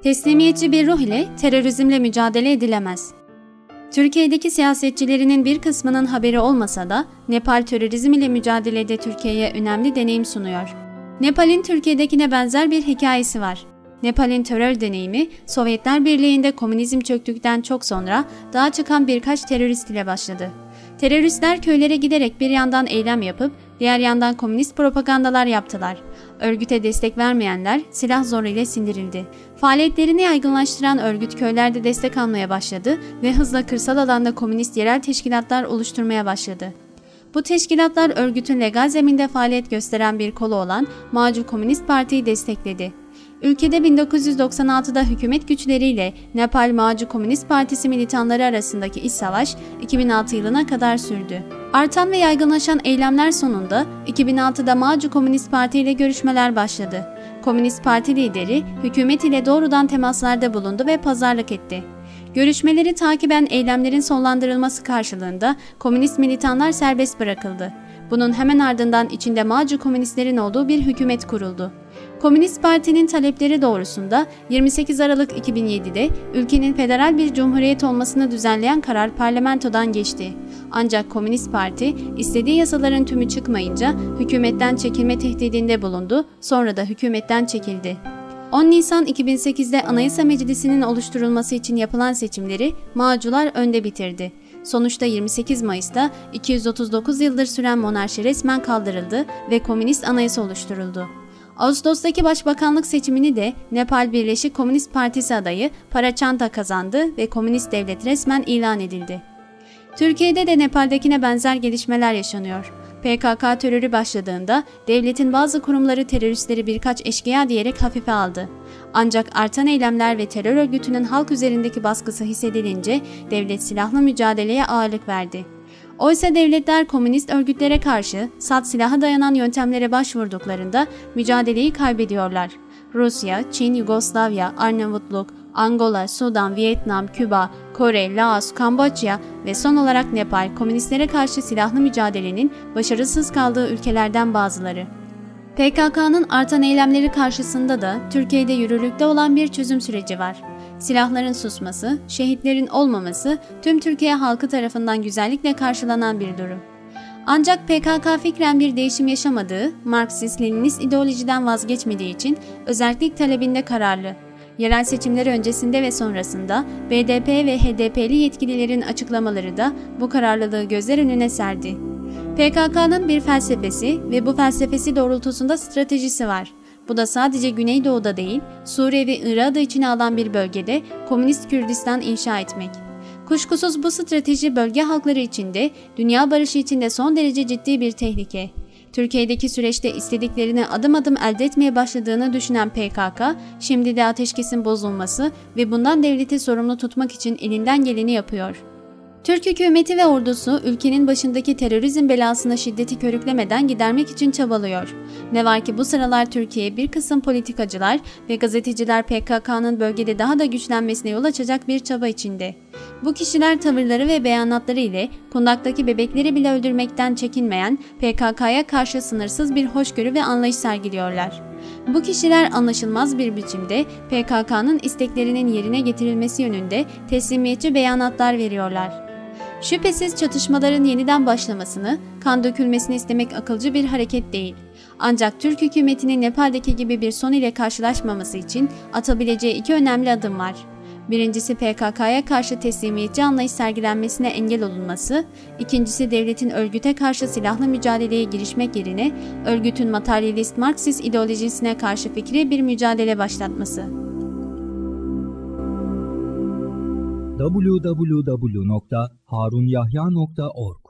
Teslimiyetçi bir ruh ile terörizmle mücadele edilemez. Türkiye'deki siyasetçilerinin bir kısmının haberi olmasa da Nepal terörizm ile mücadelede Türkiye'ye önemli deneyim sunuyor. Nepal'in Türkiye'dekine benzer bir hikayesi var. Nepal'in terör deneyimi Sovyetler Birliği'nde komünizm çöktükten çok sonra dağa çıkan birkaç terörist ile başladı. Teröristler köylere giderek bir yandan eylem yapıp diğer yandan komünist propagandalar yaptılar. Örgüte destek vermeyenler silah zoruyla sindirildi. Faaliyetlerini yaygınlaştıran örgüt köylerde destek almaya başladı ve hızla kırsal alanda komünist yerel teşkilatlar oluşturmaya başladı. Bu teşkilatlar örgütün legal zeminde faaliyet gösteren bir kolu olan Macu Komünist Parti'yi destekledi. Ülkede 1996'da hükümet güçleriyle Nepal Macu Komünist Partisi militanları arasındaki iç savaş 2006 yılına kadar sürdü. Artan ve yaygınlaşan eylemler sonunda 2006'da Macu Komünist Parti ile görüşmeler başladı. Komünist Parti lideri hükümet ile doğrudan temaslarda bulundu ve pazarlık etti. Görüşmeleri takiben eylemlerin sonlandırılması karşılığında komünist militanlar serbest bırakıldı. Bunun hemen ardından içinde Macu komünistlerin olduğu bir hükümet kuruldu. Komünist Parti'nin talepleri doğrusunda 28 Aralık 2007'de ülkenin federal bir cumhuriyet olmasını düzenleyen karar parlamentodan geçti. Ancak Komünist Parti istediği yasaların tümü çıkmayınca hükümetten çekilme tehdidinde bulundu, sonra da hükümetten çekildi. 10 Nisan 2008'de Anayasa Meclisi'nin oluşturulması için yapılan seçimleri Macular önde bitirdi. Sonuçta 28 Mayıs'ta 239 yıldır süren monarşi resmen kaldırıldı ve komünist anayasa oluşturuldu. Ağustos'taki başbakanlık seçimini de Nepal Birleşik Komünist Partisi adayı Parachanta kazandı ve komünist devlet resmen ilan edildi. Türkiye'de de Nepal'dekine benzer gelişmeler yaşanıyor. PKK terörü başladığında devletin bazı kurumları teröristleri birkaç eşkıya diyerek hafife aldı. Ancak artan eylemler ve terör örgütünün halk üzerindeki baskısı hissedilince devlet silahlı mücadeleye ağırlık verdi. Oysa devletler komünist örgütlere karşı salt silaha dayanan yöntemlere başvurduklarında mücadeleyi kaybediyorlar. Rusya, Çin, Yugoslavya, Arnavutluk, Angola, Sudan, Vietnam, Küba, Kore, Laos, Kamboçya ve son olarak Nepal komünistlere karşı silahlı mücadelenin başarısız kaldığı ülkelerden bazıları. PKK'nın artan eylemleri karşısında da Türkiye'de yürürlükte olan bir çözüm süreci var. Silahların susması, şehitlerin olmaması tüm Türkiye halkı tarafından güzellikle karşılanan bir durum. Ancak PKK fikren bir değişim yaşamadığı, Marksist-Leninist ideolojiden vazgeçmediği için özellik talebinde kararlı. Yerel seçimler öncesinde ve sonrasında BDP ve HDP'li yetkililerin açıklamaları da bu kararlılığı gözler önüne serdi. PKK'nın bir felsefesi ve bu felsefesi doğrultusunda stratejisi var. Bu da sadece Güneydoğu'da değil, Suriye ve Irak'ı da içine alan bir bölgede Komünist Kürdistan inşa etmek. Kuşkusuz bu strateji bölge halkları için de, dünya barışı için de son derece ciddi bir tehlike. Türkiye'deki süreçte istediklerini adım adım elde etmeye başladığını düşünen PKK, şimdi de ateşkesin bozulması ve bundan devleti sorumlu tutmak için elinden geleni yapıyor. Türk hükümeti ve ordusu ülkenin başındaki terörizm belasını şiddeti körüklemeden gidermek için çabalıyor. Ne var ki bu sıralar Türkiye bir kısım politikacılar ve gazeteciler PKK'nın bölgede daha da güçlenmesine yol açacak bir çaba içinde. Bu kişiler tavırları ve beyanatları ile kundaktaki bebekleri bile öldürmekten çekinmeyen PKK'ya karşı sınırsız bir hoşgörü ve anlayış sergiliyorlar. Bu kişiler anlaşılmaz bir biçimde PKK'nın isteklerinin yerine getirilmesi yönünde teslimiyetçi beyanatlar veriyorlar. Şüphesiz çatışmaların yeniden başlamasını, kan dökülmesini istemek akılcı bir hareket değil. Ancak Türk hükümetinin Nepal'deki gibi bir son ile karşılaşmaması için atabileceği iki önemli adım var. Birincisi PKK'ya karşı teslimiyetçi anlayış sergilenmesine engel olunması, ikincisi devletin örgüte karşı silahlı mücadeleye girişmek yerine örgütün materyalist Marksist ideolojisine karşı fikri bir mücadele başlatması. www.harunyahya.org